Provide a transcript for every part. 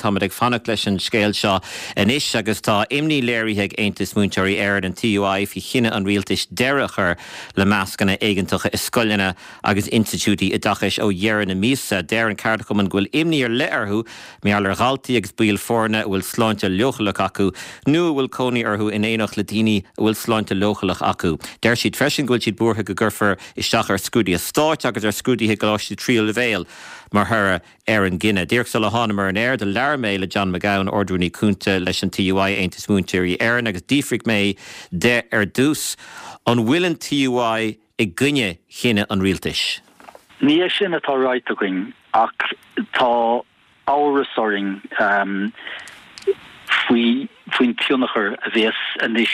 táid ag fannach leis an scéil seo inis agus tá imní léirithe ag Aontas Múinteoirí Éireann an TUI fi chinine an rialtais deirechar le meascanna éigeantacha iscoilena agus institútaí i dachais ó dhearan na mísa deir an cardachum an ghfuil imní ar learthú meall ar ghaltaí agus bíal fórna bhfuil sláinte leochalach acu nu bhfuil cónaí orthú in éanach le daoine bhfuil sláinte leochalach acu. Deir siad freisin ghfuil siad buartha go gurfar isteach ar scrúdaí a stáit agus ar scrúdaí goláistí trí levéil mar thura ar an gine. Díreach sa le hánamar an air de lear mé le John McGowan ordrúní cúnta leis an TUI Aontas Múinteoirí Éireann agus dífric mé de ar dús an bhfuil an TUI i gcuine chinine an rialtais. Ní sin atá ráit a going ach tá árasoring faoin tiúnachar a bhés anis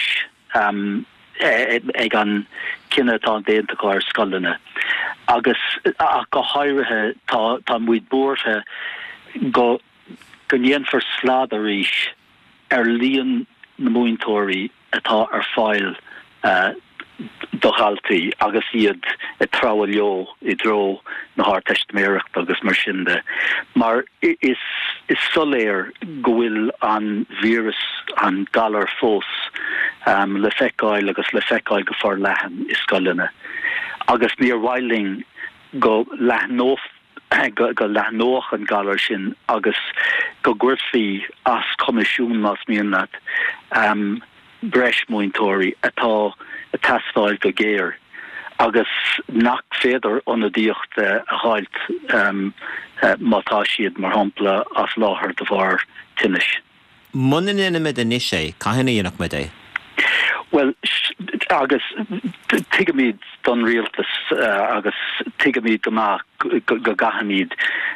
ag an cinenne tá déanta ar scoilena. Agus ach go háirithe tá muid buairthe go gnéan for slád a ríis ar líon na múintóirí atá ar fáil dochaltaí agus iad a trabhal leo I dro na háteistméireacht agus mar sinnde. Mar is soléir go bhfuil an vírus an galar fós le feicáil agus le feicáil go fór lehan is scoilena. Agus níor bhailing go lehnóch an galar sin agus go gcuirfií as comisiún as mionnat breis múintóirí atá a tasfáil go géir agus nach féidir onadíocht a háilt mátá siad mar hampla as láthar de bhar tinis. Munan inimiid a nisé, caihanna dhéanach mid é? Well, agus tigamid don rialtas agus tigamid go gahanid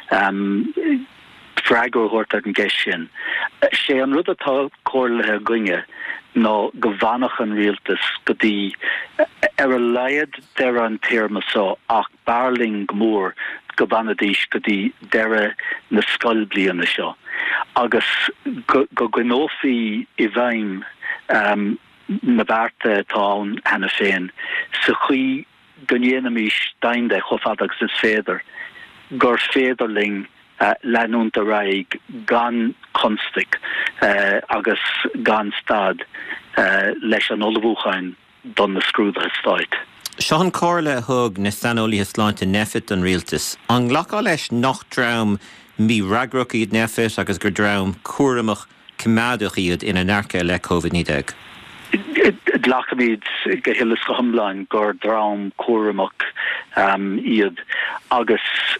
fragor hort an gesin. Sé an rud atá cóirlathe goinge nó go bhanach an rialtas go dtí ar a leiad deire an téirme só ach barling mór go bhanadís go dtí deire na scoil bliana seo. Agus go gnófií I bhaim na bharte tán hena féin sa chuí gnéanamí steinde chofadag is féidir gur féidirling leanúnta raig gan constig agus gan stad leis an olbhúchain don na scrúda stáit. Seán Corla thug na sanolaí sláinte nefit an rialtas. An ghlacá leis nach drám mí ragrach iad nefit agus gur drám cuaramach cumádach iad ina nearcha le COVID-19. Glachamid go hillas go humláin gur drám cuaramach iad agus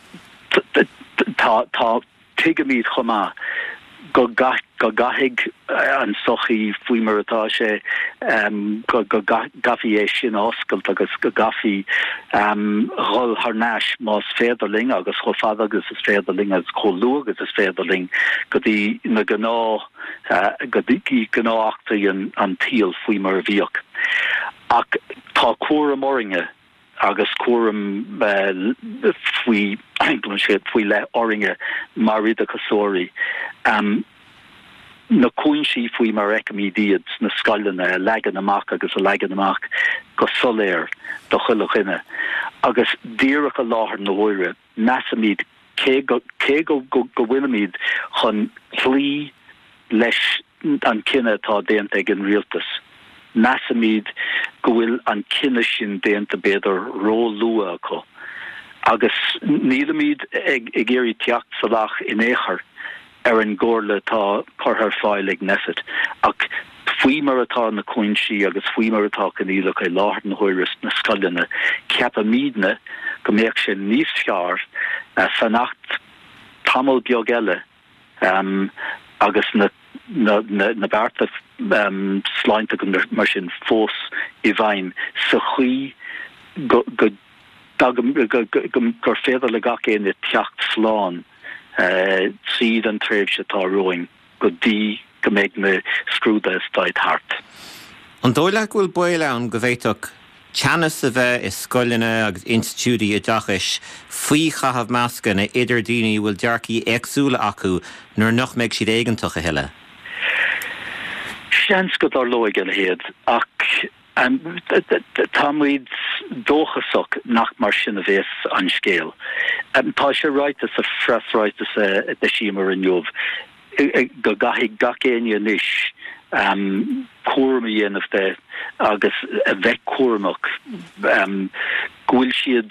tá tigamid chomá go gathig an sochaí faoi mar atá sé go gafií é sin oscailt agus go gafií ghol tharnáis más féidirling agus chofad agus is féidirling agus cholú agus is féidirling go dtí na gná go dtí gnáachtaí an tíal faoi mar bhíoch. Ach tá cuara moringe agus cuaram faoi le oringe mar rida casóri na cuinsí faoi mar recamídiad na scoilena legan amach agus a legan amach go soléir do chuilechine agus díreach a láthar na bhóire nasamíd cé go bhfuilimiid chun chlí leis an cinenne tá déanta ag an rialtas. Nasamíd go bhfuil an cinenne sin déanta beidir ró lua acu. Agus nílamíd ag éirí teacht salach in éair ar an gcóirle tá churthar fáil ag nefit. Ach faoi mar atá na cuinsí agus faoi mar atá canílach é láthar na húiris na scoilena ceapa mídne go mbeadh sin níos fearr san nacht tamil beag eile agus na bearta sláinte go mar sin fós I bhain sa chuí gur féidir le gach éine teacht sláán siad an tréimh se tá roing go dtí go méid na scrúda stáid hart. An dóile bhfuil buile an go bhhéiteach teannas a bheith is scoilena agus institútaí I dachais faoi chathab measca na idir daoine bhfuil dearcaí éagsúla acu nuair nach méid siad éigeantach a heile. Seans go dar loig an héad ach támuid dóchasach nach mar sin a bhés an scéal. Tá sé ráitas a freisráitas de símar an jobh. go gahig gacéine níis cuairma dhéanamh de agus a bheith cuairmach gúil siad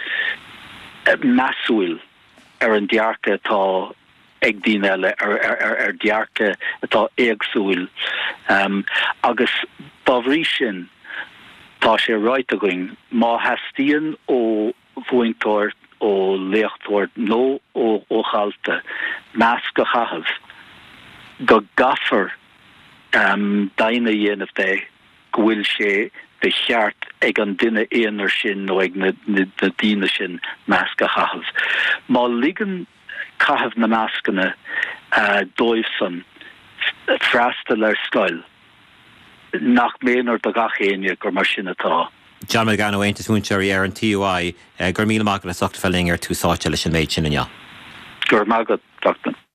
measúil an dearca tá ag dín eile ar dearca atá éagsúil agus bhrí sin tá sé ráit a going má heastíonn ó bhuaintóir ó léachtóir nó ó chailta meas go chathamh go gafar daine dhéanamh de gohfuil sé de cheart ag an duine éonar sin nó ag na daine sin meas go chathamh. Má ligan chathamh na meascanna dóibh san freastal ar scoil nach méonar do gachéine gur mar sin atá. John McGann ó Aontas Múinteoirí ar an TUI gur míle maith le socht felling ar túsáte leis an méid sin inne. Gur mágad, Dr.